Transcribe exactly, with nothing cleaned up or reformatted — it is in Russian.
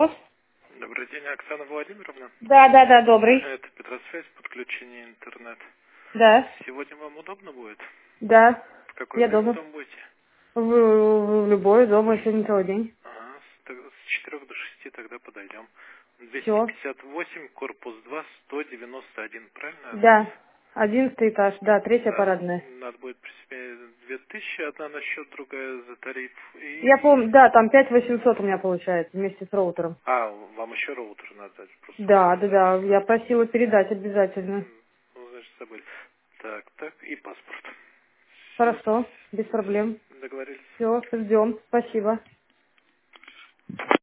Добрый день, Оксана Владимировна. Да, да, да, добрый. Это Петросвязь, подключение интернет. Да, Сегодня вам удобно будет? да. В какое Я время дома. дома будете? В, в любой дома, сегодня целый день. Ага, с, так- с четырёх до шести тогда подойдем. двести Все. пятьдесят восемь, корпус два, сто девяносто один, правильно адрес? Да. Одиннадцатый этаж, да, третья Да, парадная. надо будет при себе две тысячи, одна на счет, другая за тариф. Я И... помню, да, там пять восемьсот у меня получается вместе с роутером. А, вам еще роутер надо дать, просто Да, забыли, да, да? да, я просила передать обязательно. М, Ну, значит, забыли. Так, так, и паспорт. Все, Хорошо, без проблем. договорились. Все, ждем. Спасибо.